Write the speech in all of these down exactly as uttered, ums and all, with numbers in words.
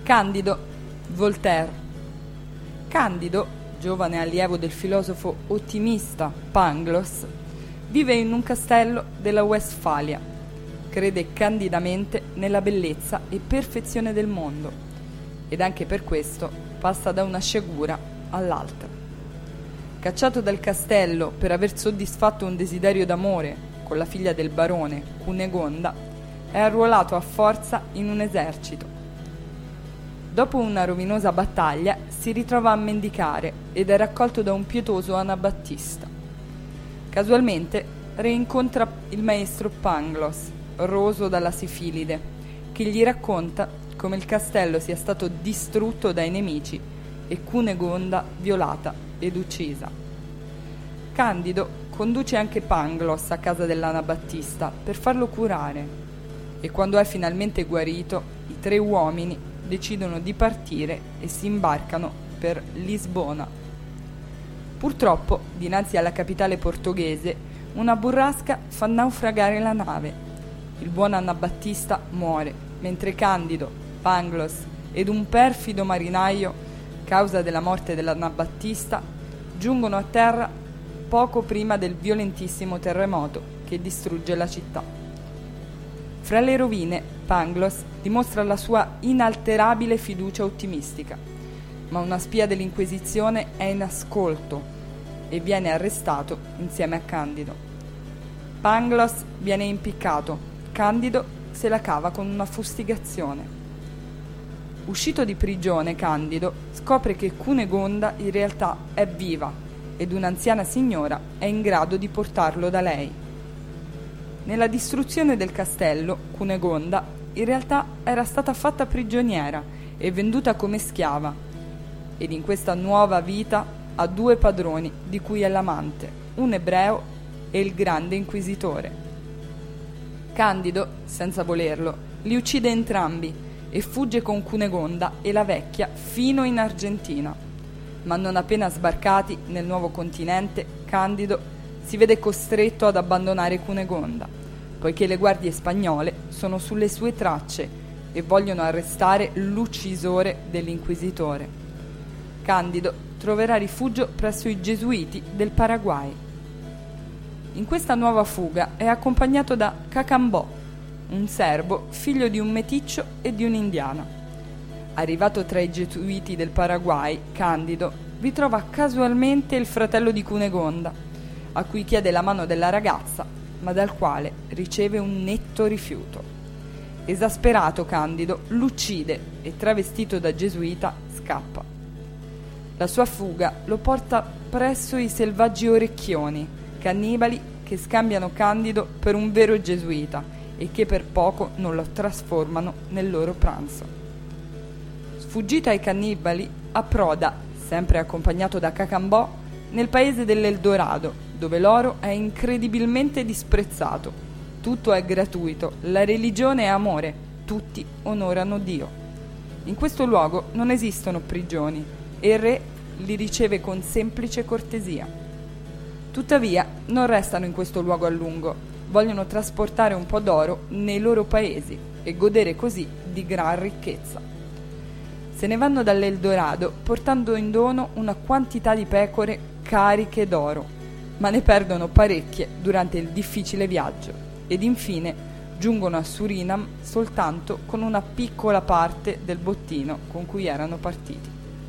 Candido, Voltaire. Candido, giovane allievo del filosofo ottimista Pangloss, vive in un castello della Westfalia. Crede candidamente nella bellezza e perfezione del mondo ed anche per questo passa da una sciagura all'altra. Cacciato dal castello per aver soddisfatto un desiderio d'amore con la figlia del barone, Cunegonda, è arruolato a forza in un esercito. Dopo una rovinosa battaglia si ritrova a mendicare ed è raccolto da un pietoso anabattista. Casualmente rincontra il maestro Pangloss, roso dalla sifilide, che gli racconta come il castello sia stato distrutto dai nemici e Cunegonda violata ed uccisa. Candido conduce anche Pangloss a casa dell'anabattista per farlo curare e quando è finalmente guarito i tre uomini decidono di partire e si imbarcano per Lisbona. Purtroppo, dinanzi alla capitale portoghese, una burrasca fa naufragare la nave. Il buon anabattista muore, mentre Candido, Pangloss ed un perfido marinaio, causa della morte dell'anabattista, giungono a terra poco prima del violentissimo terremoto che distrugge la città. Fra le rovine, Pangloss dimostra la sua inalterabile fiducia ottimistica, ma una spia dell'Inquisizione è in ascolto e viene arrestato insieme a Candido. Pangloss viene impiccato, Candido se la cava con una fustigazione. Uscito di prigione, Candido scopre che Cunegonda in realtà è viva ed un'anziana signora è in grado di portarlo da lei. Nella distruzione del castello, Cunegonda in realtà era stata fatta prigioniera e venduta come schiava, ed in questa nuova vita ha due padroni di cui è l'amante, un ebreo e il grande inquisitore. Candido, senza volerlo, li uccide entrambi e fugge con Cunegonda e la vecchia fino in Argentina. Ma non appena sbarcati nel nuovo continente, Candido si vede costretto ad abbandonare Cunegonda, poiché le guardie spagnole sono sulle sue tracce e vogliono arrestare l'uccisore dell'inquisitore. Candido troverà rifugio presso i gesuiti del Paraguay. In questa nuova fuga è accompagnato da Cacambò, un serbo figlio di un meticcio e di un'indiana. Arrivato tra i gesuiti del Paraguay, Candido vi trova casualmente il fratello di Cunegonda, a cui chiede la mano della ragazza, ma dal quale riceve un netto rifiuto. Esasperato, Candido l'uccide e, travestito da gesuita, scappa. La sua fuga lo porta presso i selvaggi orecchioni, cannibali che scambiano Candido per un vero gesuita e che per poco non lo trasformano nel loro pranzo. Sfuggito ai cannibali, approda, sempre accompagnato da Cacambò, nel paese dell'Eldorado, dove l'oro è incredibilmente disprezzato. Tutto è gratuito, la religione è amore, tutti onorano Dio. In questo luogo non esistono prigioni e il re li riceve con semplice cortesia. Tuttavia non restano in questo luogo a lungo, vogliono trasportare un po' d'oro nei loro paesi e godere così di gran ricchezza. Se ne vanno dall'Eldorado portando in dono una quantità di pecore cariche d'oro, ma ne perdono parecchie durante il difficile viaggio ed infine giungono a Surinam soltanto con una piccola parte del bottino con cui erano partiti.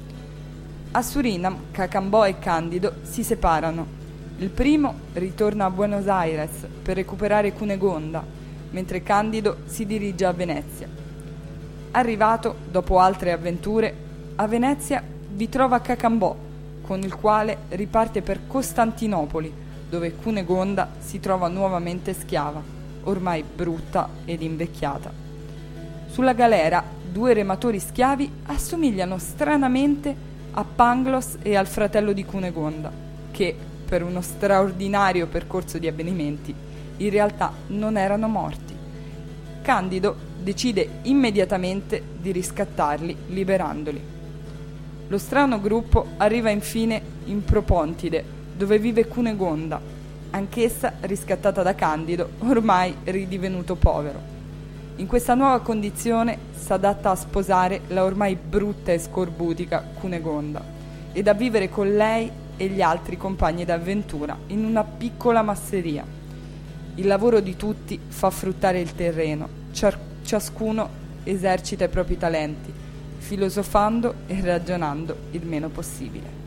A Surinam, Cacambò e Candido si separano. Il primo ritorna a Buenos Aires per recuperare Cunegonda, mentre Candido si dirige a Venezia. Arrivato, dopo altre avventure, a Venezia vi trova Cacambò, con il quale riparte per Costantinopoli, dove Cunegonda si trova nuovamente schiava, ormai brutta ed invecchiata. Sulla galera, due rematori schiavi assomigliano stranamente a Pangloss e al fratello di Cunegonda, che, per uno straordinario percorso di avvenimenti, in realtà non erano morti. Candido decide immediatamente di riscattarli, liberandoli. Lo strano gruppo arriva infine in Propontide, dove vive Cunegonda, anch'essa riscattata da Candido, ormai ridivenuto povero. In questa nuova condizione s'adatta a sposare la ormai brutta e scorbutica Cunegonda ed a vivere con lei e gli altri compagni d'avventura in una piccola masseria. Il lavoro di tutti fa fruttare il terreno, ciar- ciascuno esercita i propri talenti, filosofando e ragionando il meno possibile.